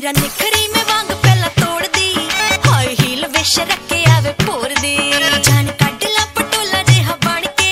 हीरा निखरी में वांग पहला तोड़ दी, हाई हील विश रखे आवे फोड़ दी।